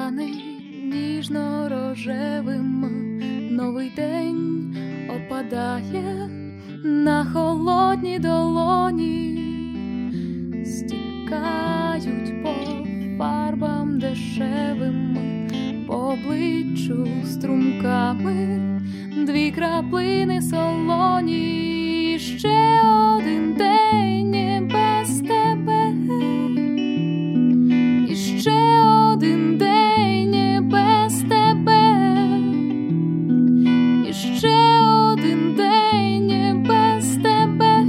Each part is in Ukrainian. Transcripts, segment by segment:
стане ніжно-рожевим, новий день опадає на холодні долоні, стікають по фарбам дешевим, по обличчю струмками дві краплини солоні. І ще один день без тебе, і ще один день без тебе, і ще один день без тебе,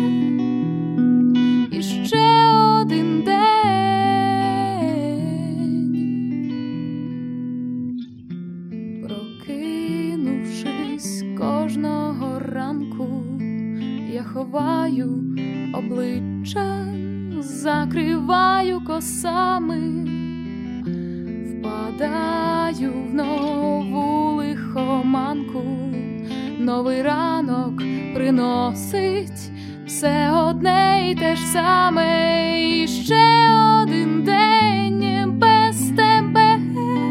і ще один день. Прокинувшись кожного ранку, я ховаю обличчя, закриваю косами, впадаю в нову лихоманку. Новий ранок приносить все одне й те ж саме. І ще один день без тебе,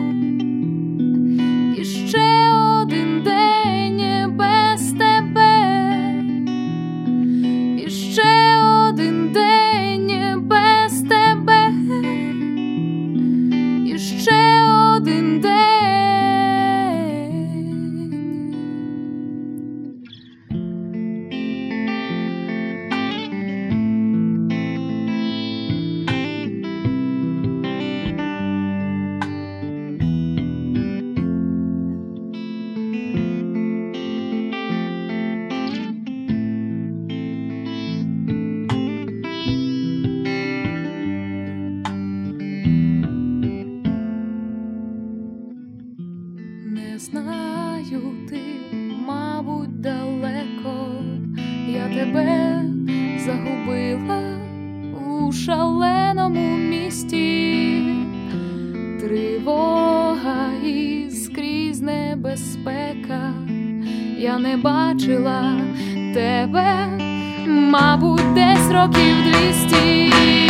і ще один день без тебе, і ще один день без тебе, і ще один день. Не знаю, ти, мабуть, далеко, я тебе загубила у шаленому місті. Тривога і скрізь небезпека, я не бачила тебе, мабуть, десь років 200.